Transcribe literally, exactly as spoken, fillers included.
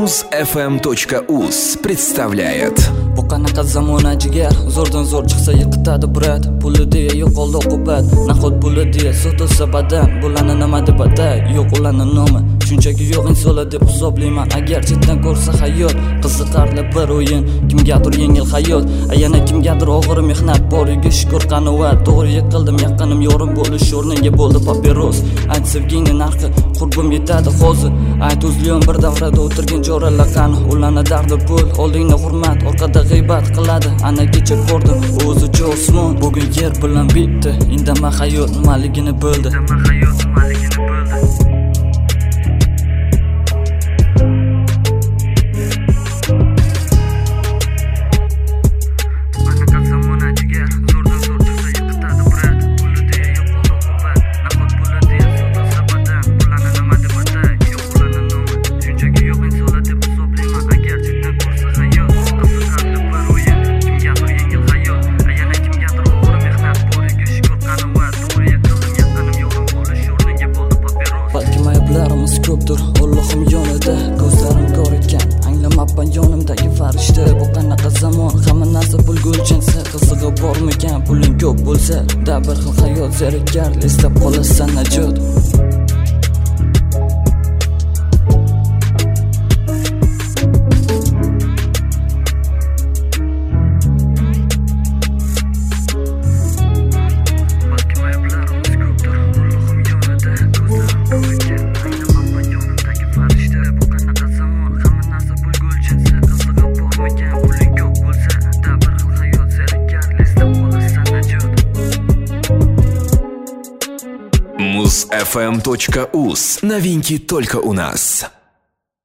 муз эф эм точка уз представляет. Bu qanaqa zamona jigar, zo'rdan zo'r chiqsa yiqitadi brat. Puli deya yo'qoldi oqibat, nahot puli deya sotilsa badan. Bularni nima deb atay, yo'q ularni nomi. Shunchaki yo'q insolar deb hisoblayman. Agar chetdan ko'rsa hayot, qiziqarli bir o'yin, kimgadir yengil hayot, yana kimgadir og'ir mehnat. Boriga shukr qanovat, to'g'ri yiqildim, yaqinim yorim bo'lish o'rniga bo'ldi papiros. Ayt sevgingni narxi qurbim yetadi hozir. Ayt o'zliyam bir davrada o'tirgan joralar qani, ularni dardi pul, oldingda hurmat, orqada g'iybat qiladi. Ana kecha ko'rdim o'zicha osmon, bugun yer bilan bitdi. Indama hayot nimaligini bildi. Indama hayot nimaligini bildi. Ko'pdir Allohim yonida, ko'zlarim kor etgan, anglamabman yonimdagi farishta. Bu qanaqa zamon, hamma narsa pulga o'lchansa, qizig'i bormikan? Puling ko'p bo'lsa, da bir xil hayot zerikkar, eslab qolasan najot. муз эф эм точка уз. Новинки только у нас.